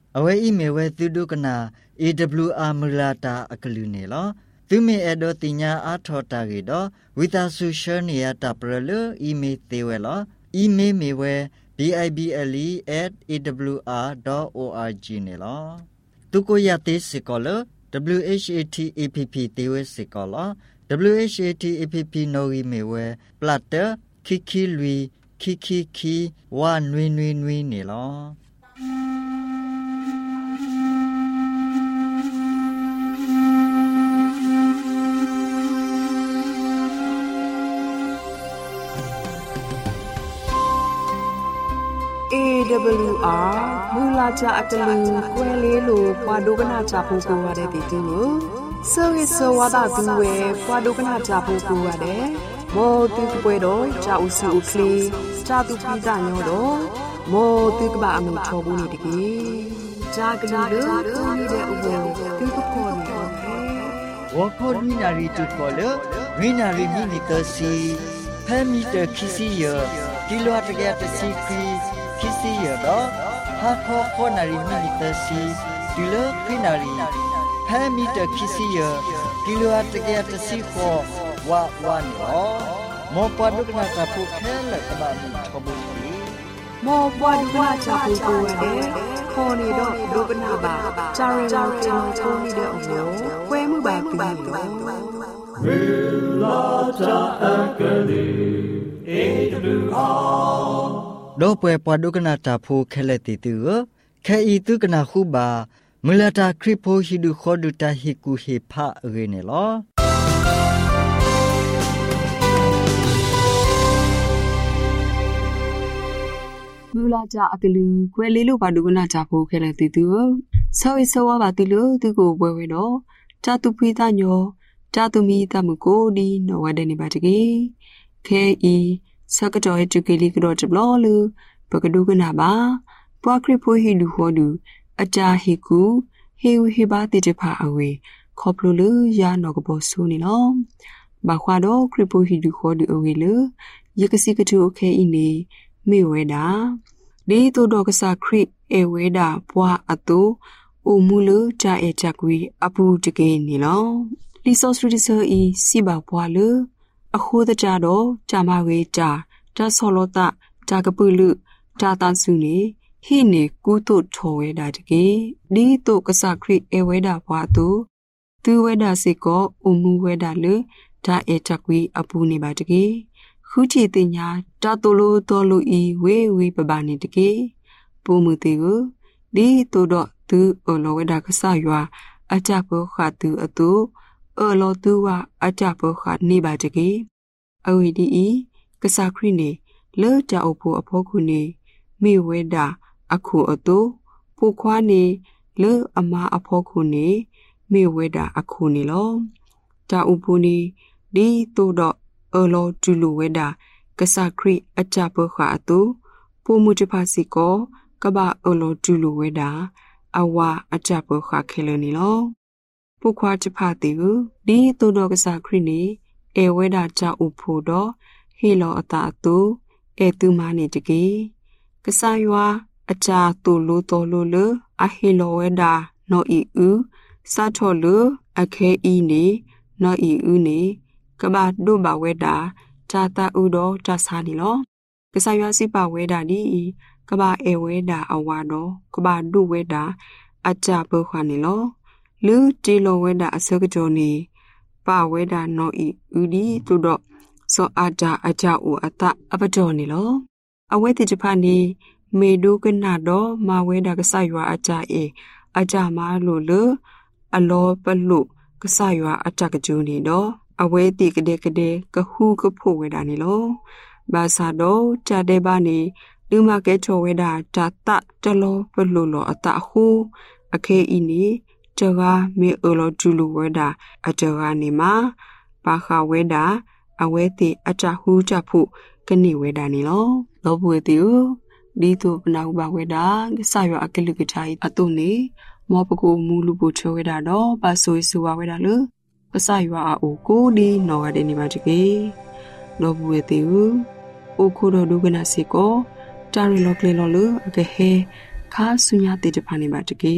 Awe imewe tudu kena AWR mulata akalune lo. Tume edo tinya athota gedo withasushan ya taprelu ime tewe lo. Ime mewe bible@awr.org ne lo. Tuko yate sikolo WHATAPP tewe sikolo WHATAPP no mewe platter kiki lui kiki wa nui ne lo. AWR မူလာကြအတလူကွဲလေးလိုပွာဒုကနာချဖို့ကိုရတဲ့တီတူကိုဆိုရဆိုဝါဒသူဝဲပွာဒုကနာချဖို့ကိုရတယ်မောတူပွဲတော့ကြာဦးစုဦးကလေးကြာသူပိတာညောတော့မောတူကဘာအမှုထောဘူးနေတကြီးကြာကလေးတို့တူနေတဲ့ဥပ္ပေတူကခေါ်နေတော့ဝခေါ်နီနာရီတူခေါ်လို့ဝိနာရီမိနီတစီဖဲမီတခီစီယကီလိုတ်ကရတစီခီKisi ya do ha kho nari minita si dilo pinari ha mita kisi ya kilo atke atsi kho wa ni lo mo padukna ta phu khela kaba mi thobu ni mo padukna ta phu ko de kho ni do dukna ba charin kin ko ni de omo kwe mu ba pi lo la ta akali AWR do pwe padukna ta phu khele ti tu khe I tu kana khu ba mulata kripo hidu khodu ta hiku he pha re ne lo mulata akalu kwele lo padukna ta phu khele ti tu sawi sawa ba ti lo tu ko bwe we do ta tu phi ta nyo ta tu mi ta mu ko di no wa de ni ba tike khe I Sakato etukeli kdo tblolu pagadu kana ba pwakri pho hi du hodu acha hiku heu heba te te pha awe khoplulu ya no ko su ni no ba khwa do kripo hi du hodu awe lu yakasi katu okhe ini me weda de to do kasa kri e weda pwa atu omulu ta e chakwi apu tike ni lo resource reducer I siba pwa lu akho da cha do cha ma we cha ta solo ta ta kapu lu ta tan su ni hi ne ku to tho we da tike di to kasa kri e we da pwa tu we da se ko umu we da lu ta e chakwi apu ni ba tike khu chi tin nya ta to lo I we pa ba ni tike pu mu te ko di to do tu o lo we da kasa ywa acha po kha tu atu lo tu wa acha po kha ni ba tike awi di Iကစားခရီနေလောတာအဖို့အဖို့ခုနေမိဝဲတာအခုအတူဖိုခွားနေလောအမအဖို့ခုနေမိဝဲတာအခုနေလောတာဥဖို့နေဒီတိုတော့အလောကျူလိုဝဲတာကစားခရီအကြပခါအတူပိုမှုတဖာစီကောကဘာအလောကျူလိုဝဲတာအဝါအကြပခါခဲလနေလောဖိုခွားတဖာတီကိုဒီတိုတော့ကစားခရီနေအဲဝဲတာကြဥဖို့တော့ဟေလောအတာတူအဲတူမနေတကေကဆာယွာအချာတူလိုတော်လိုလအဟေလောဝဲတာနောဤဥစာထောလအခဲဤနေနောဤဥနေကဘာဒုဘဝဲတာတာတာဥတော်တဆာနီလောကဆာယွာစိပဝဲတာဒီကဘာအဲဝဲတာအဝါတော်ကဘာဒုဝဲတာအချဘောခါနီလောလူတီလောဝဲတာအစကကြောနေပါဝဲတာနောဤဥဒီတူတော့စောအာတာအကြအိုအတအပတော်နေလောအဝဲတိချဖာနေမေဒုကနာတော့မဝဲတာကဆရွာအကြအေအကြမာလို့လအလောပလုကဆရွာအတကကျူနေတော့အဝဲတိကတဲ့ကဟုကဖို့ဝဲတာနေလောဘာသာတော့ကြတဲ့ပါနေလူမကဲချောဝဲတာတာတတလောပလုလောအတဟုအခဲဤနေတကားမေအလောကျူလူဝဲတာအတကားနေမှာပါခဝဲတာအဝဲတိအတဟူးကြဖို့ကနေဝဲတာနေလောလောပွေတိဒီတုပနာဥပဝဲတာဆာရအကလုကချိုင်အတုနေမောပကိုမူလူပိုချောဝဲတာတော့ပါဆိုဆူဝဲတာလပဆာရအိုကိုဒီနော်ရတဲ့နေပါတကေလောပွေတိအိုခိုဒဒုကနာစီကိုတာရီလောကလေလောလအကဟေခါဆုညာတေတဖာနေပါတကေ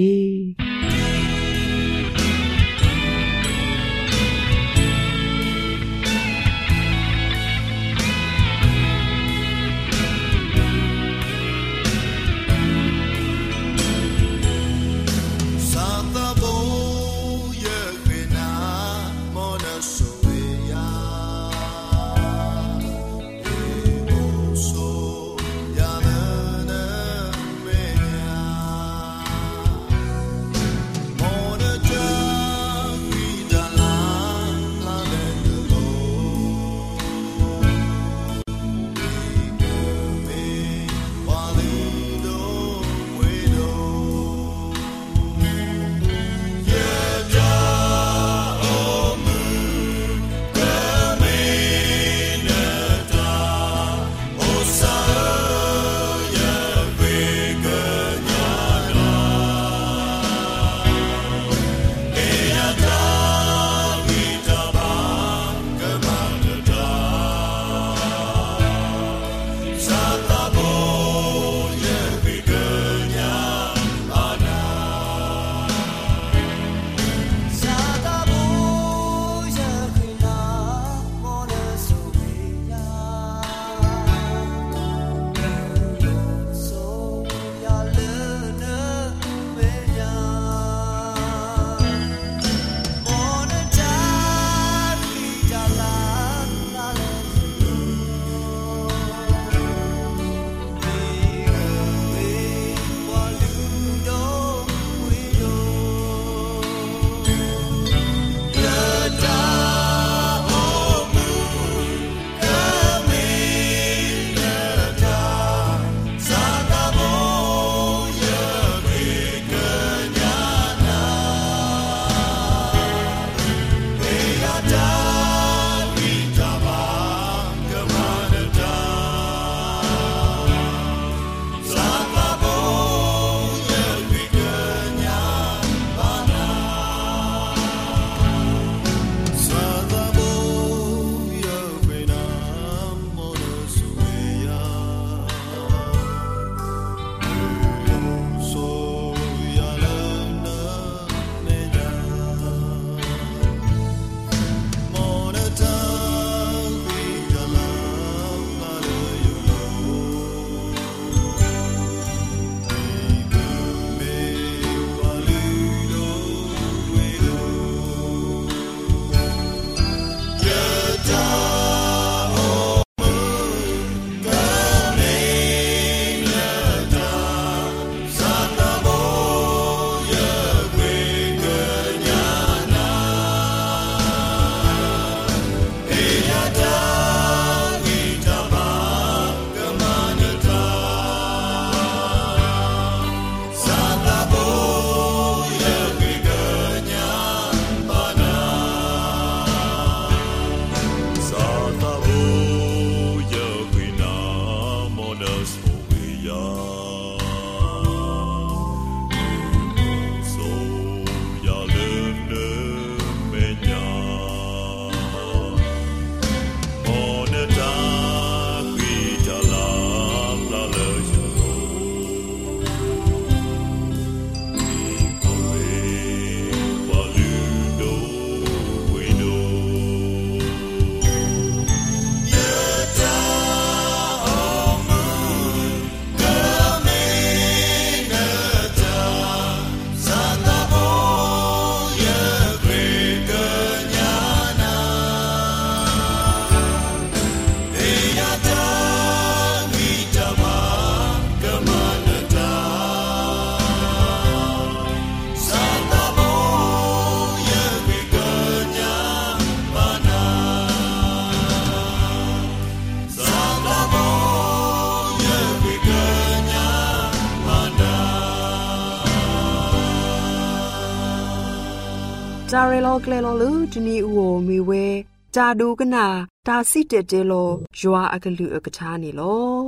จาเรโลเกลโลลูจนีอูโอมีเวจาดูกนาตาซิเตเตโลยัวอากลืออกชานีโล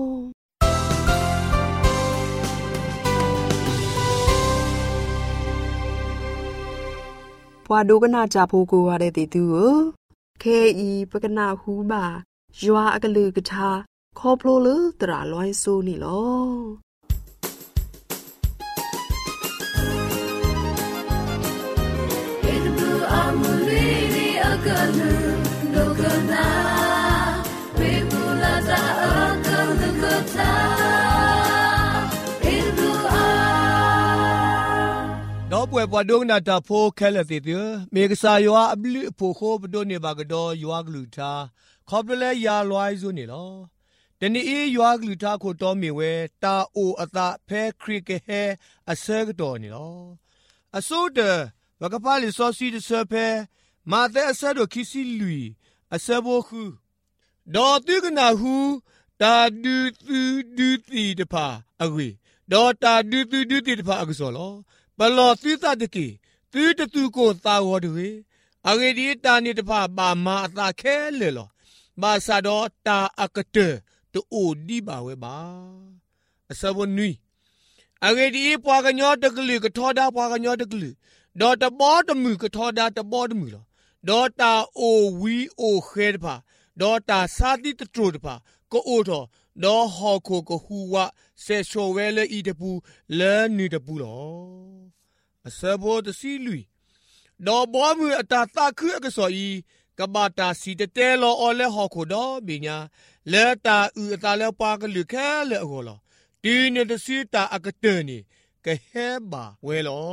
พวาดูกนาจาโพโกวาเดติตูเคอีปกนาฮูบายัวอากลือกชาคอโพลลตราลอยซูนี่โลป่วยปวดดวงนาตาโพแค่ละติเตเมกษายว่าอับลิโพโคบดนี่บากดอยากลุทาขอบเลยยาลอยซุนี่ลอเดนี่ยากลุทาโคตอมีเวตาโออตาเพคริกเฮอเซกดอนี่ลออโซเดวกปาลิซอซีเดเซเพมาเตอเซโดคิซิลุยอเซโบคูดอติกนาฮูตาดูตีเดพาอวีดอตาดูตีเดพาอกุซอลอบลอติตาตะกีตือตะตูโกตาวอดเวอเกดีตานิตะพาบามาตาแค่เลลอบาซาดอตาอากเตตูโอดีบาเวบาอซาบนุยอเกดีปวากะญอตะกลีกะทอดาปวากะญอตะกลีดอตะบอตะมือกะทอดาตะบอตะมือลอดอตาโอวีโอเขดพาดอตาซาติตะตรูตะพาก็โอทอดอฮอโคกะฮูวะเซโชเวเลอีตะปูเลนีตะปูลออเซโบตะซีลุยดอบอมืออตาตาคืออกะซออีกะบาตาซีตะเตลออเลฮอโคดอบิญาเลตาอือตาเลปากะลุแค่เลโอลอดีเนตะซีตาอากะเตนี่กะเฮบาเวลอ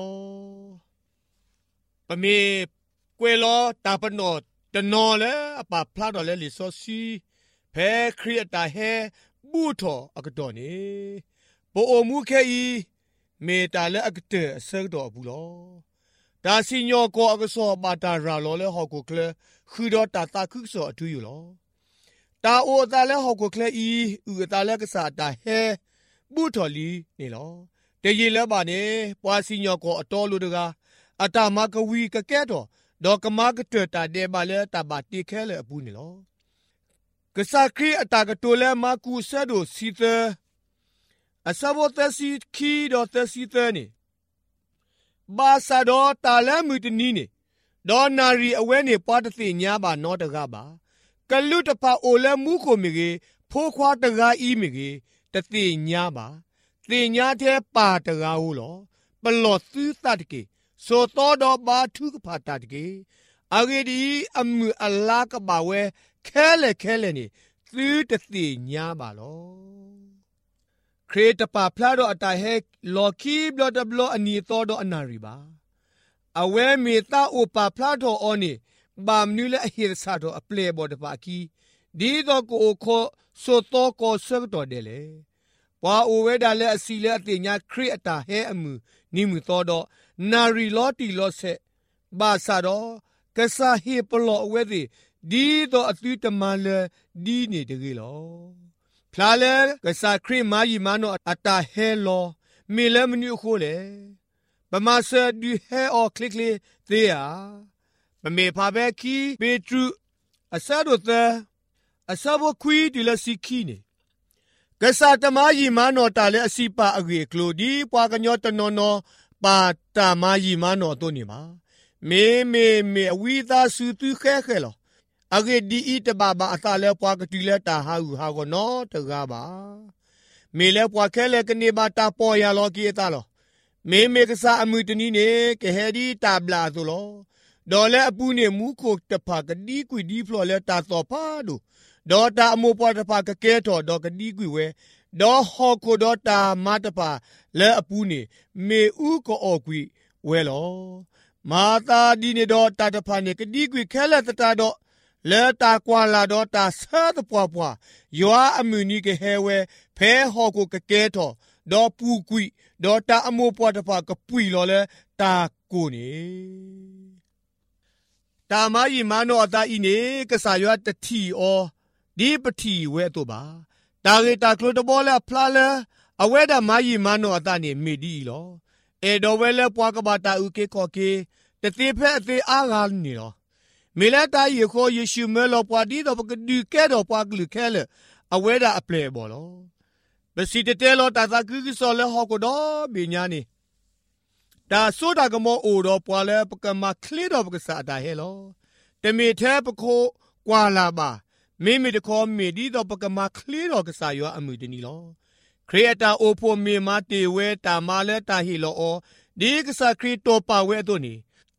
ปะเมกวยลอตาปนอตะนอเลอปาพลาดอเลลิซอซีเพครีตาเฮบูทออากะดอนี่โปโอมูแค่อีเมตาเลอากะเตเซกดอบูลอดาซิญอโกอากะซอบาตาราลอเลฮอโกเคลคือดอตาตาคึกซออตุอยู่ลอตาโอตาเลฮอโกเคลอีอือตาเลกะซาตาเฮบูทอลีนี่ลอเตยีเลบาเนปวาซิญอโกอตอลุดกาအတာမကဝီကကဲတော့ဒေါကမကတတာဒေမလဲတဘာတိခဲလဲဘူးနေလောကစားခရီအတာကတိုလဲမကူဆဲတို့စီသအစဘောတစီခီတော့တစီသနေဘာသာတော့တာလဲမူတနီနေဒေါ်နာရီအဝဲနေပွားတသိညာပါနောတကပါကလူတဖာအိုလဲမူကိုမီကေဖိုးခွားတကားဤမီကေတသိညာပါသိညာတဲ့ပါတကားဟုလောပလော့သီသတ်ကေဆိုတော့တော့ဘာထုကဖာတတ်ကေအဂေဒီအမှုအလာကဘာဝဲခဲလေနေသီတသိညာပါလောခရတပါဖလာတော့အတဟဲလော်ကီဘလဒဘလအနီတော်တော့အနာရီပါအဝဲမီတာဥပဖလာတော့အော်နေဘာမနူလဲအဟိရဆာတော့အပလေဘော်တပါကီဒီတော့ကိုခိုဆိုတော့ကိုဆက်တော့တယ်လေဘွာအိုဝဲဒါလဲအစီလဲအတင်ညာခရအတာဟဲအမှုနိမှုတော်တော့နာရီလော်တီလော့ဆက်ဘာသာတော့ကစားဟေပလော်ဝဲဒီဒီတော့အတူတမလဲဒီနေတကြီးလောဖလာလဲကစားခရမာယီမနောအတာဟဲလောမီလဲမနူခိုလေပမာဆာဒီဟဲအော်ကလစ်လေသေးယာပမေဖာဘဲခီပေထရုအဆာဒိုတဲ့အဆာဘခွီဒီလစီခီနေကစားတမယီမနောတာလဲအစီပါအကြီးကလိုဒီပွာကညောတနော်နော်ပါတာမယီမနောတို့နေမှာမေအဝီသားစုသူခဲလောအဂေဒီအီတဘာဘာအသာလဲပွားကတိလဲတာဟာဟုဟာကောနော်တကားပါမေလဲပွားခဲလဲကနေဘာတာပေါ်ရလောကီတာလောမေကစားအမှုတနီနေကဟဲဒီတာဘလာဆိုလောဒေါ်လဲအပူနေမူခိုတဖာကဒီကွီဒီဖလော်လဲတာတော့ပါဒူဒေါ်တာအမိုပွားတဖာကကဲတော်ဒေါ်ကဒီကွီဝဲဒေါ်ဟောကိုဒေါ်တာမတဖာလဲအပူနေမေဥကောအော်ကွီဝဲလောမာတာဒီနေတော့တာတဖာနေကဒီကွီခဲလဲတတာတော့လဲတာကွာလာတော့တာဆာတပွားရွာအမှုနီကဟဲဝဲဖဲဟောကိုကကဲတော့ဒေါ်ပူကွီဒေါ်တာအမိုပွားတဖာကပွီလောလဲတာကိုနေတာမယီမနောအတာဤနေကစားရွာတတီအောဒီပတီဝဲတော့ပါတာဂေတာကလိုတဘောလဲဖလာလဲအဝဲတာမယီမနောအတာနေမေဒီလောအေဒိုဝဲလဲပွားကဘာတာဥကေခောကေတတိဖဲအသေးအားငါနေလောမေလာတာယေခိုယေရှုမဲလောပွားဒီတော့ပကဒီကဲတော့ပွားကလူခဲလဲအဝဲတာအပလေဘောလောဘစီတတဲလောတာသာကူကီဆောလဲဟောကိုတော့ဘီညာနေဒါဆိုတာကမောအိုတော့ပွာလဲပကမခလီတော့ပကစားတာဟဲလောတမီထဲပခိုကွာလာပါမေတခေါ်မေဒီတော့ပကမခလီတော့ကစားရွာအမှုတနီလောခရီတာအိုဖိုမေမာတေဝဲတာမာလဲတာဟီလောဒီကစားခရီတိုပါဝဲတော့နေ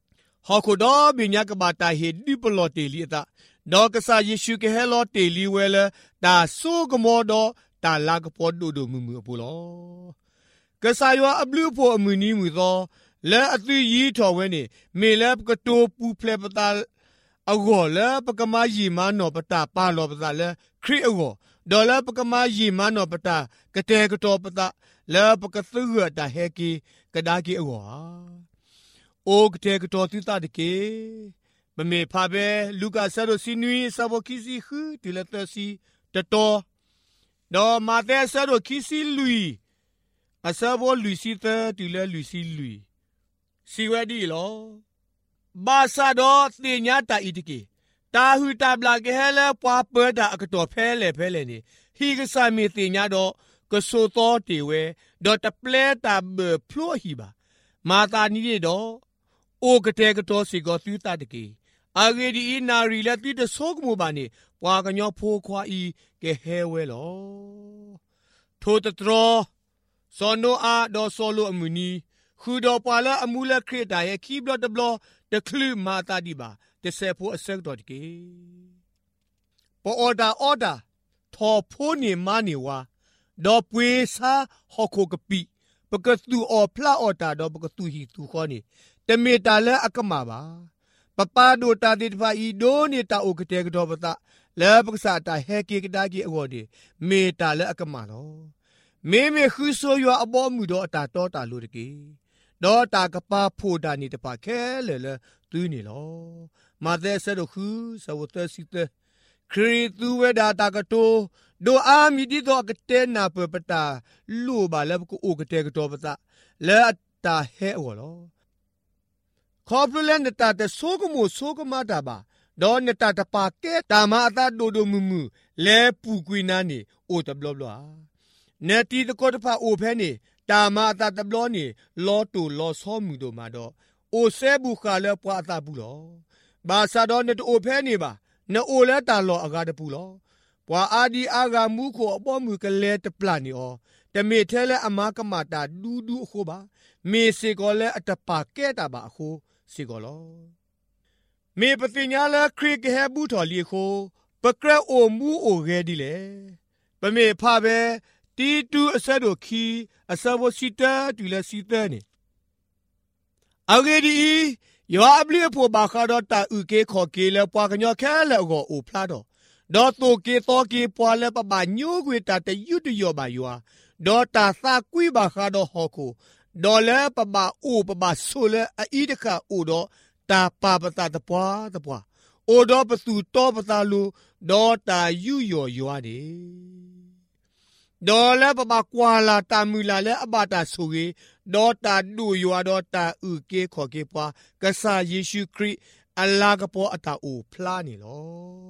ฮอคุดอบิญญากบาตาเฮดิปลอเตลีตาดอกษาเยซูเกเฮลอเตลีเวลตาสู้กมอดอตาลากปอดดูมือปูลอกษายว่าอบลูโพอมือนี้มือซอและอตุยีทอเวนี่เมลบกโตปูเพลปตาอโกและปกมายีมานอปตาปาลอปตาและคริอโกดอลปกมายีมานอปตากะเตกตอปตาและปกซื้อตาเฮกีกะดากีอโกโอกเตกตอติตาดเกบะเมพาเบลูกาซาโรซินุยซาโบคิซิฮึติละตซีตะตอดอมาเตซาโรคิซิลุยอาซาโบลุซิตติละลุซิลุยစီဝဲဒီလောဘာသာတော့တင်ညာတာဣတိကေတာဟူတာဘလာကေဟဲလဲပွားပွဲတာအကတော်ဖဲလေနေဟီကဆာမီတင်ညာတော့ကဆိုတော်တေဝဲတော့တပလဲတာဘဖလို့ဟီပါမာတာနီရတော့အိုကတဲ့ကတော်စီကောသူတာတကေအာဂေဒီနာရီလက်တိတဆိုးကမှုပါနေပွားကညောဖိုးခွာဤကေဟဲဝဲလောထိုတတော်စောနိုအာတော့ဆောလိုအမူနီခုတော်ပွာလာအမူလခရစ်တာရဲ့ခီဘလတဘလတခလူမာတာဒီပါတဆေဖို့အဆက်တော်တကေပေါ်အော်ဒါထော်ဖိုးနေမနေဝါဒေါ်ပွေစာဟောခိုကပိပကတူအော်ဖလာအော်တာဒေါ်ပကတူဟီတူခေါနေတမေတာလဲအကမာပါပပဒိုတာတိတဖာဤဒိုနေတာအိုကတဲ့ကတော့ပတာလဲပကစားတာဟဲကေကဒါကြီးအော်ဒီမေတာလဲအကမာတော့မေခူဆိုရအဘောမှုတော့အတာတော်တာလို့တကေဒေါ်တာကပါဖိုဒါနီတပါခဲလေသူနေလောမာသက်ဆဲတို့ခုစဝတ်စီတခရီသူဝဲဒါတာကတိုဒိုအာမီဒီတော့ကတဲ့နာပပတာလူပါလဲကိုအိုကတဲ့ကတော့ပတာလဲအတာဟဲအော်လောခေါပလန်တာတဆိုကမိုဆိုကမာတာပါဒေါ်နတာတပါကဲတာမအတာဒိုမူလဲပူကွေနာနေအိုတဘလဘလာနေတီတကောတဖာအိုဖဲနေတာမာတာတဘလနေလောတူလောဆောမှုတို့မှာတော့အိုဆဲဘူးခါလဲပွားတာဘူးလောဘာသာတော့နေအိုဖဲနေပါနော်အိုလဲတာလောအကားတပူလောပွာအာဒီအာဂါမူခိုအပေါ်မူကလဲတပလနေဩတမေထဲလဲအမာကမာတာဒူးအခုပါမေစေကောလဲအတပါကဲတာပါအခုစေကောလောမေပတိညာလဲခရစ်ဟဲဘူးတော်လီခိုပကရအိုမူအိုရဲဒီလေပမေဖာပဲတီတူအဆက်တို့ခီအဆဘစီတာတူလဲစီတာနေအဂေဒီယောအပလီဖို့ဘာခါတော့တာဥကေခေါ်ကေလဲပွားကညောခဲလဲကိုအိုဖလာတော့ဒေါ်တိုကေတော့ကေပွားလဲပပညိုကွေတာတယူတယောပါယောဒေါ်တာသာကွီဘာခါတော့ဟောကိုဒေါ်လဲပပအိုပပဆိုလဲအီတခါအိုတော့တာပါပတာတပွားအိုတော့ပသူတော့ပတာလူဒေါ်တာယူယောရွာတယ်ဒေါ်လဲပပကွာလာတာမူလာလဲအဘတာဆိုကေဒေါ်တာဒူယောဒေါ်တာဥကေခေါ်ကေပွားကဆာယေရှုခရစ်အလာကပေါ်အတာအိုဖလာနေလော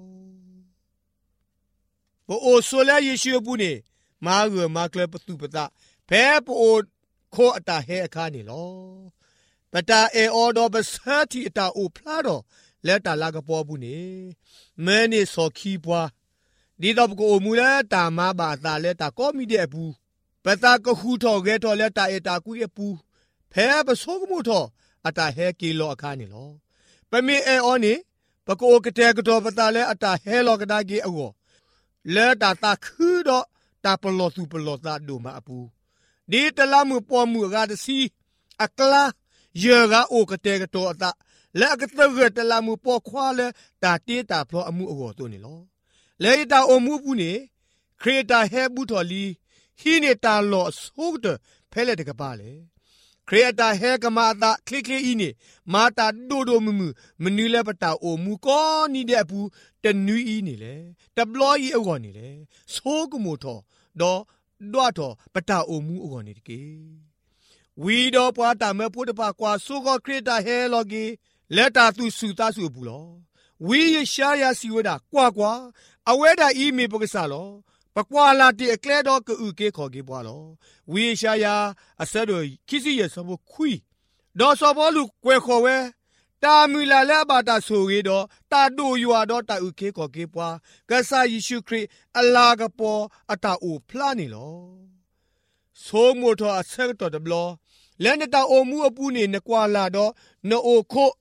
ပိုအိုဆိုလဲယေရှုဘူးနေမာဂေမာကလပတူပတာဖဲပိုခိုအတာဟဲအခါနေလောပတာအေအော်ဒေါ်ဘဆာတီအတာအိုဖလာတော့လက်တာလာကပေါ်ဘူးနေမဲနေစော်ခီပွားဒီတော့ကိုမူလဲတာမဘာသာလဲတာကောမီတဲ့ဘူးပတာကခုထော်ခဲထော်လဲတာအေတာကူရဲ့ဘူးဖဲပဆိုးကမှုထော်အတာဟဲကီလောအခါနေလောပမေအေအော်နေပကိုကတဲ့ကတော့ပတာလဲအတာဟဲလောကဒါကြီးအောလဲတာတာခူတော့တာပလောသူပလောတာဒိုမအပူဒီတလာမှုပေါ်မှုကတစီအကလာယေကအိုကတဲ့ကတော့အတာလဲကတဲ့တလာမှုပေါ်ခွာလဲတာတေးတာဖလောအမှုအောတို့နေလောလေတာအမှုဘူးနေခရတာဟဲဘူးတော်လီဟီနေတာလောဆုတ်တဲ့ဖဲလက်တကပါလေခရတာဟဲကမာတာခလီအီနေမာတာဒိုမနူလဲပတာအမှုကောနီတဲ့အဘူးတနူးအီနေလေတဘလောဤအောနေလေဆိုးကမိုထောတော့ဒွားတော်ပတာအမှုအောနေတကေဝီတော့ပွားတာမဲဖို့တပါကွာဆိုးကခရတာဟဲလောကီလက်တာသူစုသားစုဘူးလောဝီရရှာရစီဝဒါကွာအဝဲတာအီမေပကစားလောပကွာလာတီအကလဲတော့ကူကေခေါ်ကေပွားလောဝီရှာယာအဆက်တို့ခိစီရဆဘခွီဒေါ်စောဘောလူကွယ်ခေါ်ဝဲတာမူလာလဲဘာတာဆိုရီတော့တာဒိုယွာတော့တာဥကေခေါ်ကေပွားကဆာယေရှုခရစ်အလာကပေါ်အတာအိုဖလာနေလောဆိုးမို့တော့အဆက်တော့တဘလလဲနတာအိုမူအပူနေနကွာလာတော့နိုအိုခို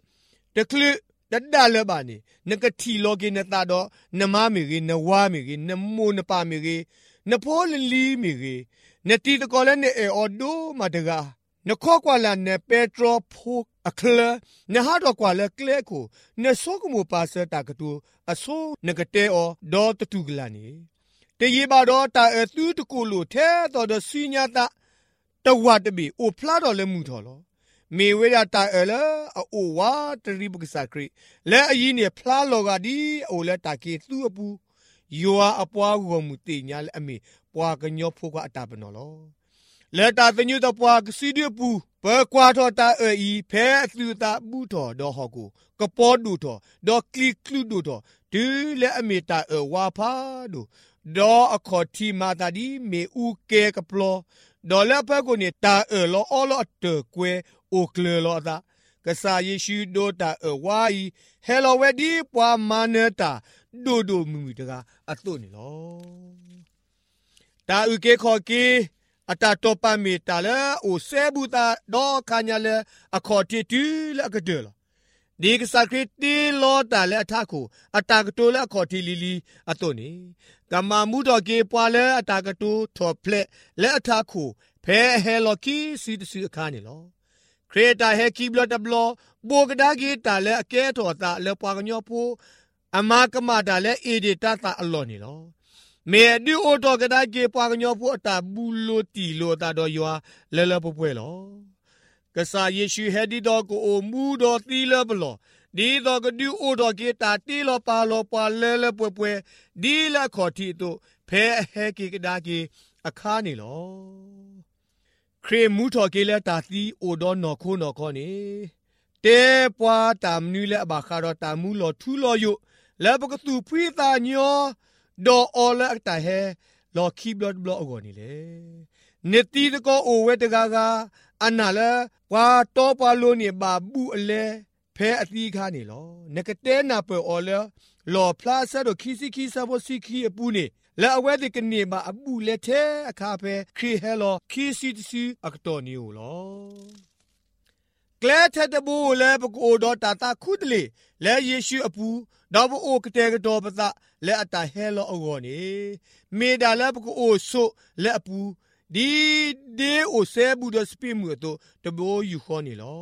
တကလတဒါလဘာနေနကတီလောကေနတာတော့နမမီကေနဝါမီကေနမိုနပါမီကေနဖောလလီမီကေနတီတကောလဲနေအော်ဒိုမတကာနခောကွာလာနေပက်ထရိုဖိုအခလနဟာတော့ကွာလဲကလဲကိုနဆောကမပါစတာကတူအဆိုးနကတဲအော်ဒေါ်တတူကလာနေတရေပါတော့တာအသူတကူလို့ထဲတော့စီညာတာတဝတ်တဘီအိုဖလာတော့လဲမှုတော်လောမေဝေရတာအလအိုဝါတရိပကစခရီလဲအရင်နေဖလားလောကဒီအိုလဲတာကေသူ့အပူယောအပွားကိုမူတိညာလဲအမေပွားကညောဖို့ကအတာပနော်လောလဲတာတညုတော့ပွားကစီဒီပူဘကွာတော့တာအီဖဲအသူတာဘူးတော်တော့ဟောကိုကပေါ်ဒူတော်တော့ကလီကလူဒူတော်ဒီလဲအမေတာဝါဖာဒူတော့အခေါ်တီမာတာဒီမေဦးကဲကပလောဒေါ်လာဖက်ကိုနေတာလောအော်လောတကွဲโอเคลอตากะสาเยชูโดตาวาอีเฮโลเวดีปวามาเนตาโดมูมีตกาอตุนี่ลอตาอุเกขอเกอตาตอปาเมตาละโอเซบูตาดอคาญาละอขอติตุละกะเดลดีกะสาคริติลอตาละทะโคอตากะโตละขอติลีลีอตุนี่กะมามูดอเกปวาละอตากะโตทอเพลละอทะโคเพเฮโลคีซีตซีอะคานี่ลอครีตาเฮคีบลอตบลอโบกดากีตาเลอเกตอตาเลปวากญอพูอามากมาตาเลเอเดตาตาอลอนี่ลอเมดิโอตอกดากีปวากญอพูตาบูโลตีโลตาดอยอเลปป่วยลอกะสาเยชูเฮดิดอโกโอมูดอตีเลบลอดีดอกดิโอดอกีตาตีลอปาลอปาเลป่วยดีละขอทีโตเพเฮกีกดากีอะคานี่ลอครีมูทอเกเลตาตีโอดอนนอโคนอคอนี่เตปวาตามนูเลบาคารอตามูลอทูลอยุและปกตูพรีตาญอดออเลตาเฮลอคีบลอดบลอโกนี่เลเนตีตะโกโอเวตกากาอันนาเลปวาตอปาโลนี่บาบูอเลเพอตีคานี่ลอนกเตนาเปออเลลอพลาซะดอคีซิคีซาโบซิคีอปูนี่และอเวดิกเนบาอบูเลเทอคาเพครีเฮลอคีซิตซีอักตอนิโอลอแกลเทตบูเลปโกดอตาตาคุดเลและเยซูอปูดาวโอกเตกดอปตะและอตาเฮลออโกนีเมดาเลปโกโอโซและอปูดีเดโอเซบูดสปิมูโตตโบยูคอนี่ลอ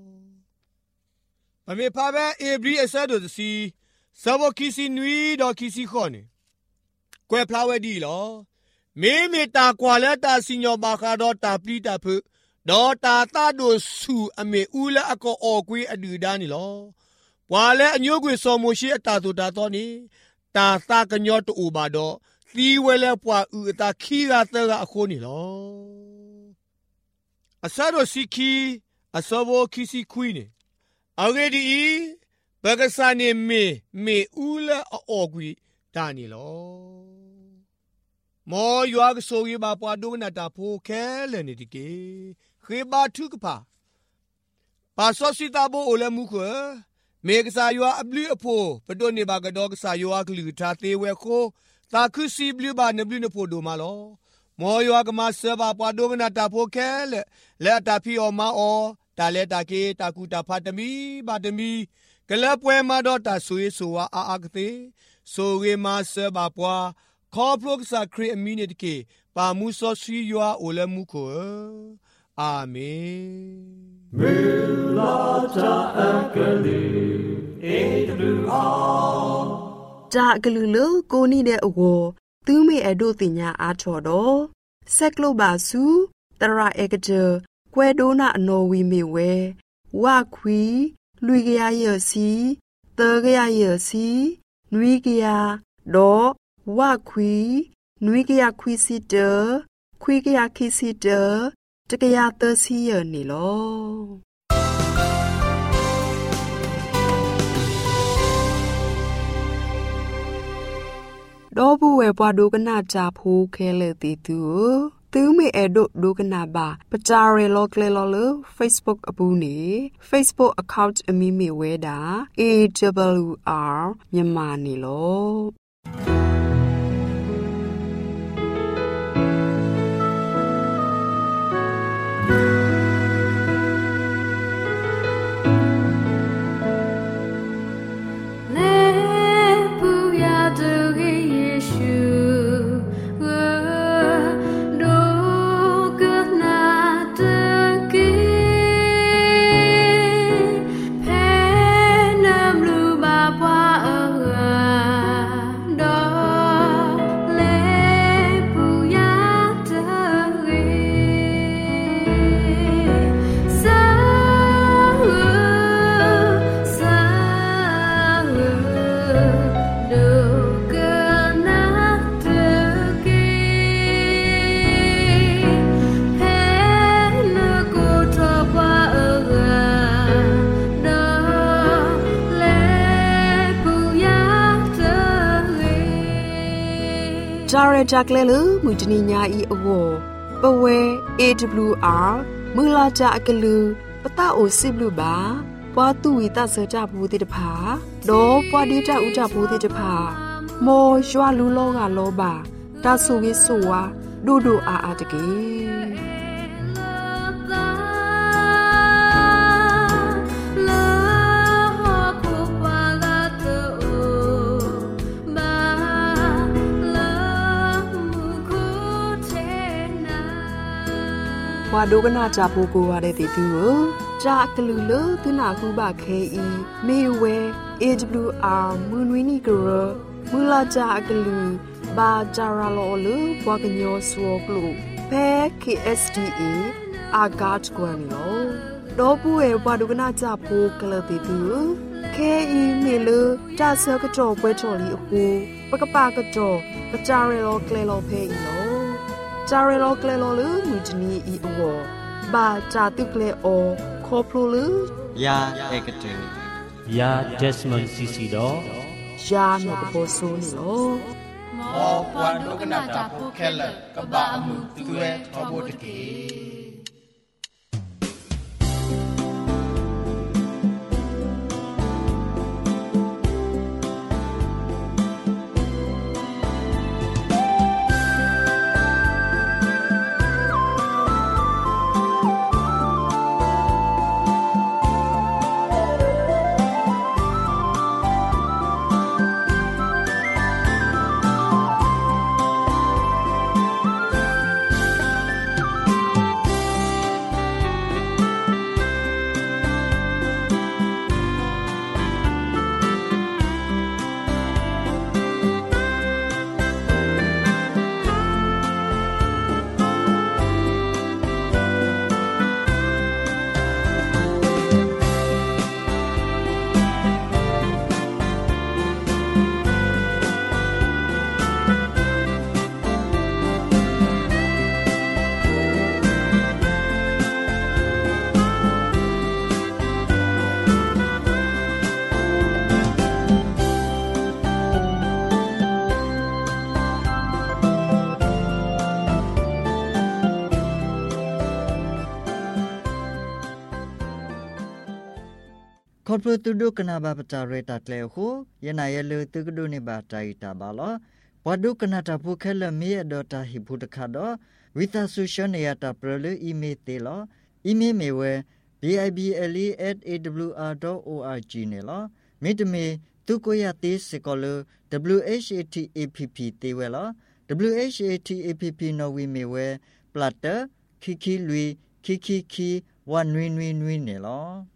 ปะเมพาเบเอบรีเอซาโดซีซาโบคิซินุยดอคิซิคอนี่กวยพลาเวดีลอเมตากว่าและตาซิญอบาคาดอตาปลีตาพุดอตาตาโดสูอเมอูละอโกออกวยอดือดานี่ลอวาและอโยกวยซอโมชิอตาตุตาตอนี่ตาตากะญอตอูบาดอตีเวเลปวาอูตาคีกาเตกะอโคนี่ลออซาโดซิคีอซอโบคิซิคุยนี่อะเกดีบกษาเนเมอูละออกวยดานี่ลอမောယွာကဆိုရီဘာပွားဒုနာတာဖိုခဲလဲနေဒီကေခေဘာထုကပါပါစောစီတာဘိုအိုလမှုခွမေကစားယွာအဘလူအဖိုပဒိုနေဘာကဒေါကစားယွာကလူတာသေးဝဲခိုတာခုစီဘလူဘာနဘလူနဖိုဒိုမာလောမောယွာကမဆဘာပွားဒုနာတာဖိုခဲလဲတာဖီအောမာအောတာလဲတာကေတာကူတာဖတ်တမီဘာတမီကလပွဲမာတော့တာဆွေဆိုဝါအာကသေးဆိုဝေမာဆဘာပွားခေါပလုကစာခရီအမီနစ်ကေပါမူဆောစီယွာအိုလမှုကိုအာမင်မေလာတာအကလေးအေဒလူအားဂျာဂလူလိုကိုနီတဲ့အဝသူမေအဒိုတင်ညာအားချော်တော့ဆက်ကလိုပါစုတရာအေကကြကွဲဒိုနာအနော်ဝီမေဝဲဝခွီလူကရရစီတောကရရစီနွီကရတော့ဝခွီနွေကရခွီစီတခွေကရခိစီတတကရသစီရနေလောဒေါ်ဘူးဝဲပွားဒုကနာချာဖိုးခဲလေတီတူသူမေအဒိုဒုကနာဘာပကြရဲလောကလေလောလ Facebook အပူနေ Facebook account အမီမေဝဲတာ AWR မြန်မာနေလောရကြကလဲလမူတနီညာဤအဝပဝဲ AWR မူလာကြအကလူပတအိုစစ်လူပါပွားသူဝီတဆကြဘူးတိတဖာဒေါ်ပွားဒီကြဥကြဘူးတိတဖာမောရွာလူလောကလောပါတဆူဝိဆိုဝါဒိုဒိုအာတကေဝါဒိုကနာကြပိုကိုရတဲ့တီတူကိုဂျာကလူလူသူနာခုဘခဲဤမေဝဲ AWR မွန်ဝီနီကရမူလာဂျာကလူဘာဂျာရာလောလူဘွားကညောဆွောကလူဖဲ KSTA အာဂတ်ကွန်လောဒေါ်ပူရဲ့ဝါဒိုကနာကြပိုကလတီတူခဲဤမေလူဂျာဆကကြောပွဲချော်လီအခုပကပကကြောကကြရဲလောကလဲလောဖဲဤလောจาเรโลเกลโลลือมุจนีอีอวบาจาตุเกลโอคอพลูลือยาเอกเตยาเดสมอนซีซีดอยาเนกโบโซนีโลมอปวันโดกนาตาพุเคลกบามุตุเอทอโบตเกคอปตุดุกนาบาปจาเรตัดเลโคยนายเลตุกดุนิบาตายตาบาลวดุกนาตาพุเคลเมียดอตาหิพุตคาดอวิตาสุชเนยตาเปรลอีเมเตลอีเมเมเว bible@awr.org เนลมิตเมตุโกยาติสกอล WHATAPP เตเวล WHATAPP นวีเมเวปลัตเตอร์คิคิลุยคิคิคีวันนวินวินวินเนล